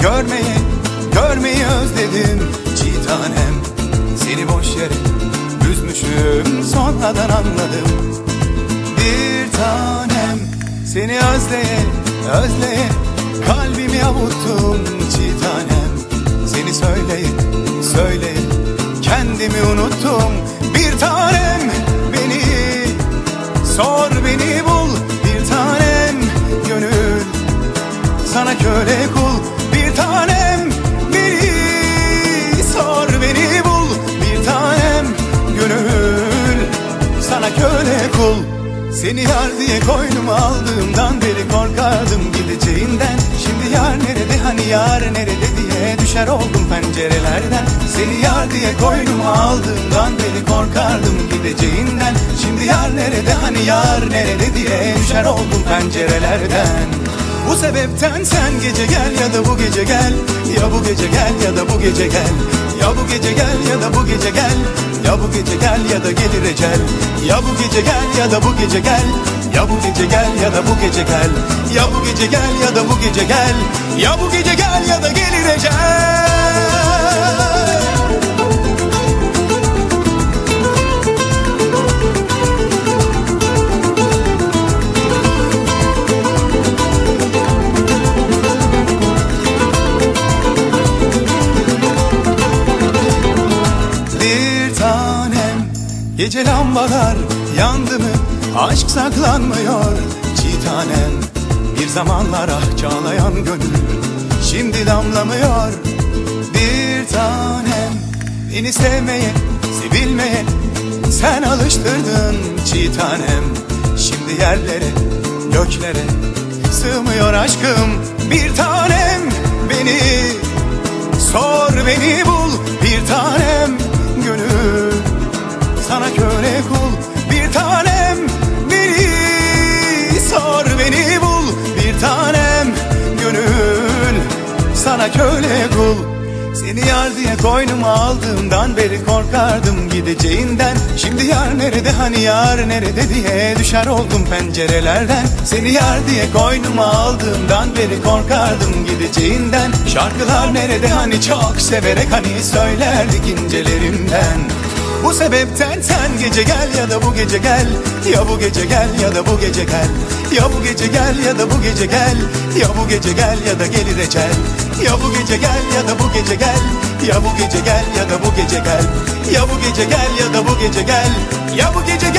Görmeyi, görmeyi özledim çiğ tanem. Seni boş yere üzmüşüm, sonradan anladım. Bir tanem, seni özleye, özleye kalbimi avuttum çiğ tanem. Seni söyleye, söyleye kendimi unuttum. Bir tanem, beni sor, beni bul. Bir tanem, gönül sana köle kul. Bir tanem, beni sor, beni bul. Bir tanem, gönül sana köle kul. Seni yar diye koynuma aldığımdan beri korkardım gideceğinden. Şimdi yar nerede, hani yar nerede diye düşer oldum pencerelerden. Seni yar diye koynuma aldığımdan beri korkardım gideceğinden. Şimdi yar nerede, hani yar nerede diye düşer oldum pencerelerden. Bu sebepten sen gece gel ya da bu gece gel. Ya bu gece gel ya da bu gece gel. Ya bu gece gel ya da bu gece gel. Ya bu gece gel ya da gelir ecel. Ya bu gece gel ya da bu gece gel. Ya bu gece gel ya da bu gece gel. Ya bu gece gel ya da bu gece gel. Ya bu gece gel ya da gelir ecel. Gece lambalar yandı mı aşk saklanmıyor çiğ tanem. Bir zamanlar ah çağlayan gönül şimdi damlamıyor. Bir tanem, beni sevmeye, sevilmeye sen alıştırdın çiğ tanem. Şimdi yerlere, göklere sığmıyor aşkım. Bir tanem, beni sor, beni bul. Bir tanem, gönül sana köle kul. Bir tanem, beni sor, beni bul. Bir tanem, gönül sana köle kul. Seni yar diye koynuma aldığımdan beri korkardım gideceğinden. Şimdi yar nerede, hani yar nerede diye düşer oldum pencerelerden. Seni yar diye koynuma aldığımdan beri korkardım gideceğinden. Şarkılar nerede, hani çok severek hani söylerdik incelerimden. Bu sebepten sen gece gel ya da bu gece gel. Ya bu gece gel ya da bu gece gel. Ya bu gece gel ya da bu gece gel. Ya bu gece gel ya da gelir ecel. Ya bu gece gel ya da bu gece gel. Ya bu gece gel ya da bu gece gel. Ya bu gece gel ya da bu gece gel. Ya bu gece